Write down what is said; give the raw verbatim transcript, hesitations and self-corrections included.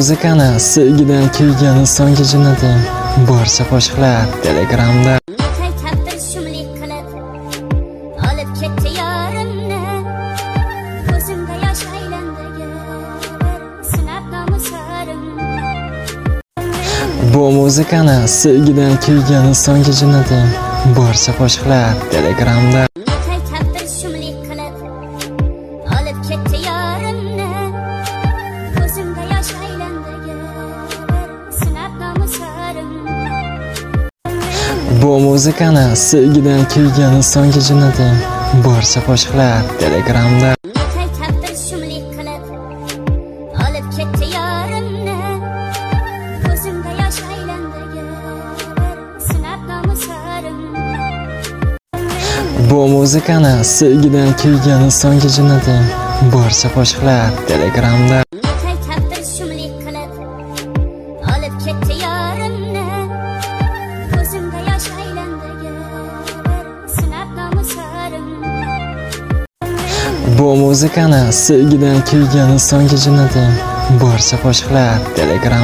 muzikani sevgidan kuygani so'nggi jinnating. Barcha qo'shiqlar Telegramda. Bu muzikani sevgidan kuygani so'nggi jinnating. Barcha qo'shiqlar Telegramda. Bu muzikani sevgidan kuygani so'nggi jinnating. Barcha qo'shiqlar Telegramda. Bu muzikani sevgidan kuygani so'nggi jinnating. Barcha qo'shiqlar Telegramda. Bu muzikani sevgidan kuygani so'nggi jinnating. Barcha qo'shiqlar Telegramda.